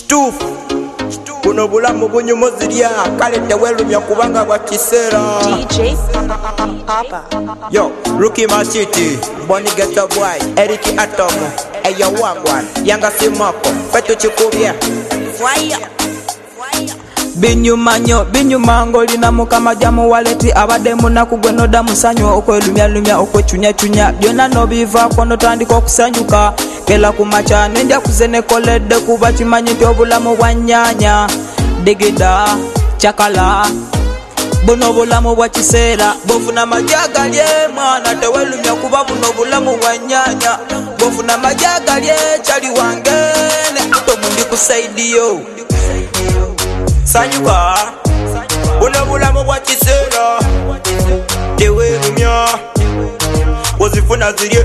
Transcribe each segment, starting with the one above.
buno bulamu bunyumuzirya kale tewelumya kubanga bwa kiseera. DJ Papa Yo, Rookie Machiti, Bonnie Ghetto Boy, Eric Atom, Eyo Wagwan, Yanga Simako, Fetu Chikubye, Fire. Binyumanyo binyumango lina mukama jamu waleti abade munaku gwenoda musanyo okwelumya okwechunya byonna no biva kono tandika okusanyuka kela kumacha nenja kuzene koledde kuba kimanyi nti obulamu bwanyanya digida chakala buno bulamu bwa kiseera bofuna majagalye mwana tewelumya kuba buno bulamu bwanyanya bofuna majagalye chali wangene to mundi kusaidiyo sanyuka buno bulamu bwa kiseera tewelumya wozifuna zirye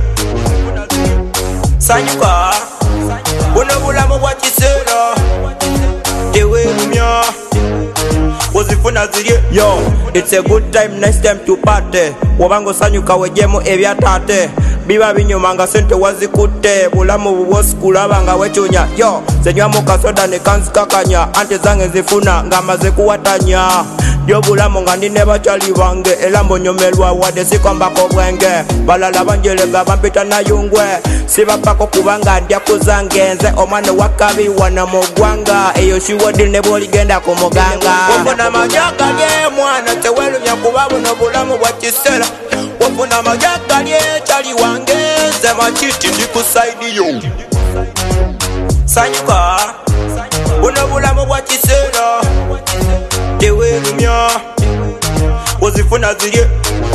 sanyuka buno bulamu bwa kiseera tewelumya wozifuna zirye. Yo, it's a good time, next time to party. Wabango sanyuka wejemu ebyatate biba binyumanga sente wazikutte bulamu bubwosikula banga wechunya. Yo, zenywa mukasoda ne kanzikakanya ante zange zifuna ngamaze kuwatanya byo bulamu nga ndine bachali bange era mbonyomelwa wadde sikombako bwenge balala banjelega bampita nayungwe sibapako kubanga ndya kuzange nze omwana wakabi wana mugwanga eyo shiwodi ne bwoligenda ku muganga wafuna majagalye mwana tewelumya kuba buno bulamu bwa kiseera wafuna majagalye chali wange nze Machiti ndikusaidiyo sanyuka buno bulamu bwa kiseera tewelumya wozifuna zirye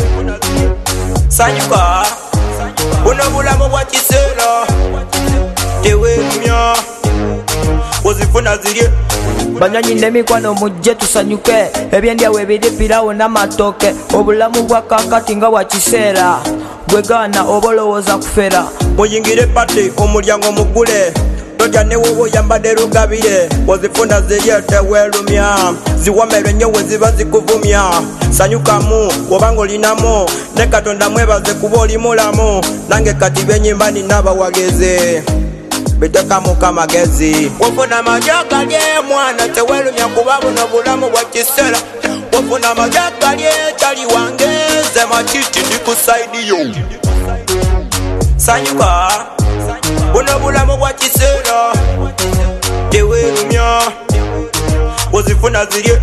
sanyuka buno bulamu bwa kiseera tewelumya wozifuna zirye banyanyi n'emikwano mujje tusanyuke ebyendyawo ebiripirawo n'amatoke obulamu bwa kakati nga bwa kiseera gwegana oba olowooza kufera muyingire pati omulyango mugule totya newobo yambadde lugabire wozifuna zirye tewelumya ziwomerwe nnyo we ziba zikuvumya sanyukamu wobanga olinamu ne Katonda mwebaze kuba oli mulamu nange kati byenyimba nina abawageze bitekamu kamagezi wafuna majagalye mwana tewelumya kuba buno bulamu bwa kiseera wafuna majagalye chali wange nze Machiti ndikusaidiyo sanyuka buno bulamu bwa kiseera tewelumya wozifuna zirye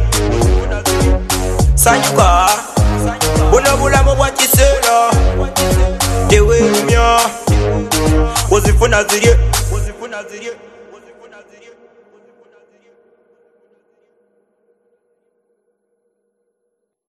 sanyuka buno bulamu bwa kiseera tewelumya wozifuna zirye